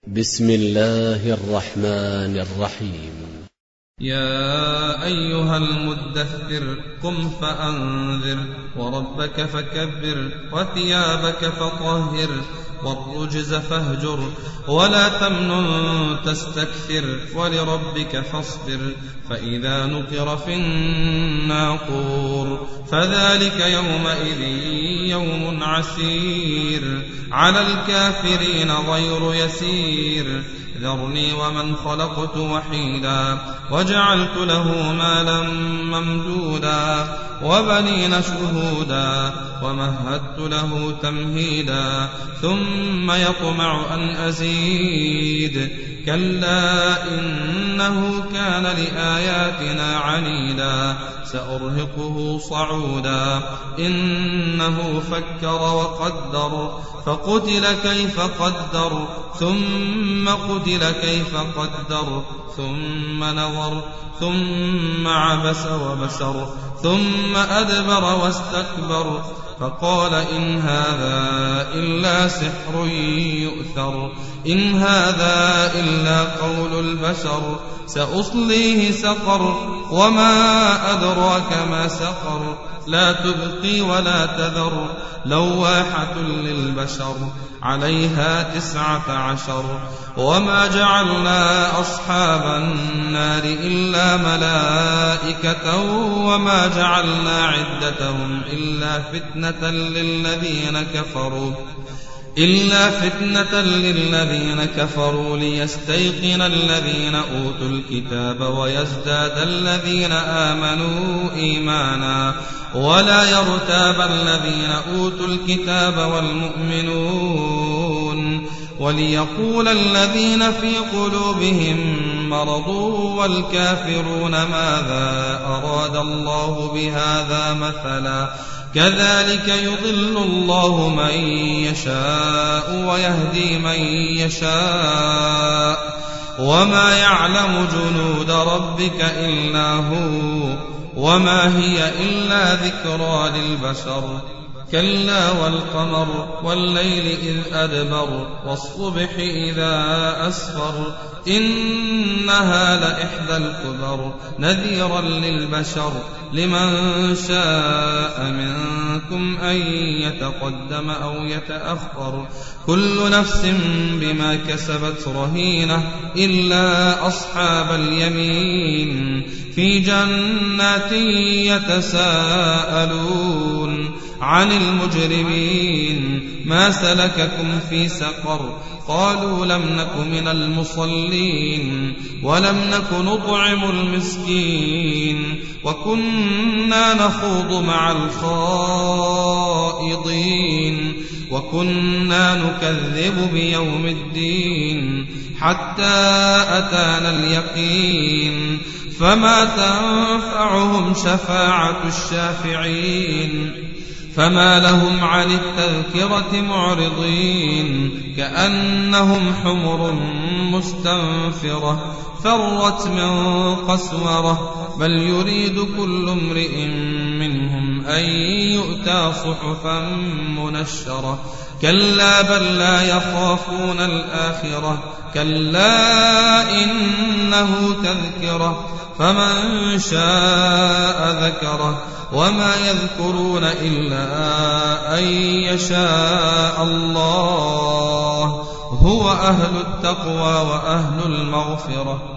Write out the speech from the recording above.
بسم الله الرحمن الرحيم. يا أيها المدثر قم فأنذر وربك فكبر وثيابك فطهر والرجز فاهجر ولا تمنن تستكثر ولربك فاصبر فإذا نقر في الناقور فذلك يومئذ يوم عسير على الكافرين غير يسير ذرني ومن خلقت وحيدا وجعلت له مالا ممدودا وبنين شهودا ومهدت له تمهيدا ثم يطمع أن أزيد كلا إنه كان لآياتنا عنيدا سأرهقه صعودا إنه فكر وقدر فقتل كيف قدر ثم قتل كيف قدر ثم نظر ثم عبس وبسر ثم أدبر واستكبر فقال إن هذا إلا سحر يؤثر إن هذا إلا قول البشر سأصليه سقر وما أدراك ما سقر لا تبقي ولا تذر لواحة للبشر عليها 19 وما جعلنا أصحاب النار إلا ملائكة وما جعلنا عدتهم إلا فتنة للذين كفروا ليستيقن الذين أوتوا الكتاب ويزداد الذين آمنوا إيمانا ولا يرتاب الذين أوتوا الكتاب والمؤمنون وليقول الذين في قلوبهم مرض والكافرون ماذا أراد الله بهذا مثلا كذلك يضل الله من يشاء ويهدي من يشاء وما يعلم جنود ربك إلا هو وما هي إلا ذكرى للبشر كلا والقمر والليل إذ أدبر والصبح إذا أسفر إنها لإحدى الكبر نذيرا للبشر لمن شاء منكم أن يتقدم أو يتأخر كل نفس بما كسبت رهينة إلا أصحاب اليمين في جنات يتساءلون عن المجرمين ما سلككم في سقر قالوا لم نك من المصلين ولم نك نطعم المسكين وكنا نخوض مع الخائضين وكنا نكذب بيوم الدين حتى أتانا اليقين فما تنفعهم شفاعة الشافعين فما لهم عن التذكرة معرضين كأنهم حمر مستنفرة فرت من قسورة بل يريد كل امرئ منهم أن يؤتى صحفا منشرة كلا بل لا يخافون الآخرة كلا إنه تذكرة فمن شاء ذكره وما يذكرون إلا أن يشاء الله هو أهل التقوى وأهل المغفرة